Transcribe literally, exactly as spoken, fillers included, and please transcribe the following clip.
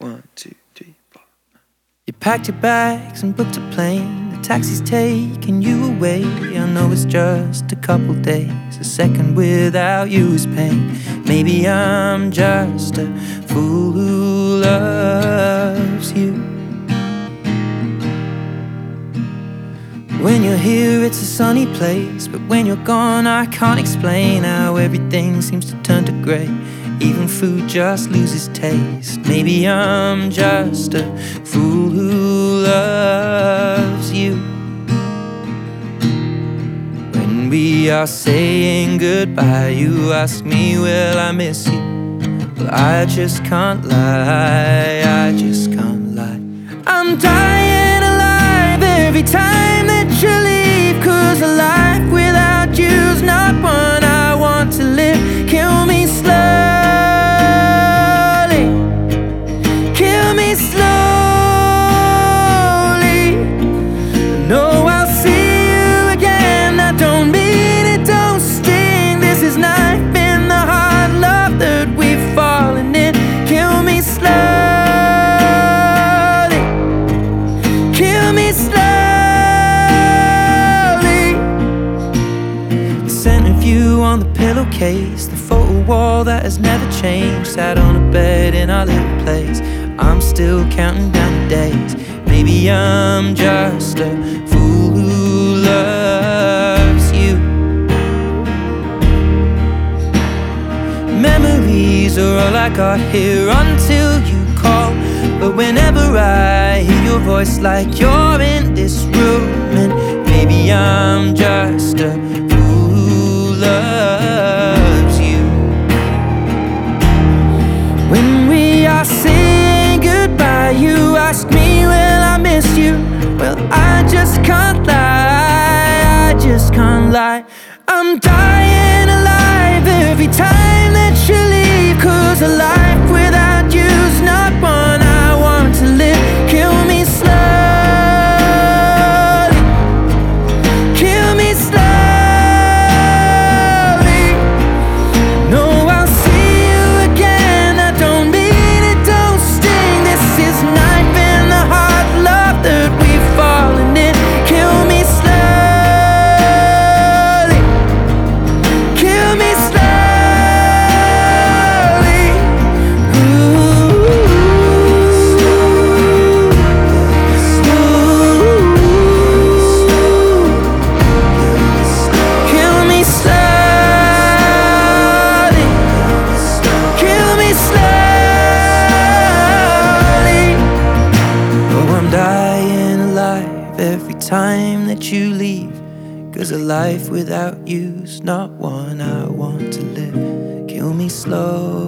One, two, three, four. You packed your bags and booked a plane. The taxi's taking you away. I know it's just a couple days. A second without you is pain. Maybe I'm just a fool who loves you. When you're here it's a sunny place, but when you're gone I can't explain how everything seems to turn to grey. Even food just loses taste. Maybe I'm just a fool who loves you. When we are saying goodbye, you ask me, will I miss you? Well, I just can't lie, I just can't lie. I'm dying alive every time that you leave, 'cause a life without you's not one I want to live. Kill me slowly, slowly. No, I'll see you again. I don't mean it, don't sting. This is knife in the heart, love that we've fallen in. Kill me slowly, kill me slowly. The scent of you on the pillowcase, the photo wall that has never changed, sat on a bed in our little place. I'm still counting down the days. Maybe I'm just a fool who loves you. Memories are all I got here until you call. But whenever I hear your voice like you're in this room, and maybe I'm just a fool who loves you. When we are saying goodbye, you ask me, will I miss you? Well, I just can't lie, I just can't lie. I'm dying alive every time that you leave, 'cause a life without you's not one I want to live. Kill me slowly, kill me slowly. No, I'll see you again. I don't mean it, don't sting. This is knife in the heart, love that we've fallen in. Kill me slowly, kill me slowly. Ooh. Kill me slowly, kill me slowly. Oh, I'm dying alive every time that you leave, 'cause a life without you's not one I want to live. Kill me slowly.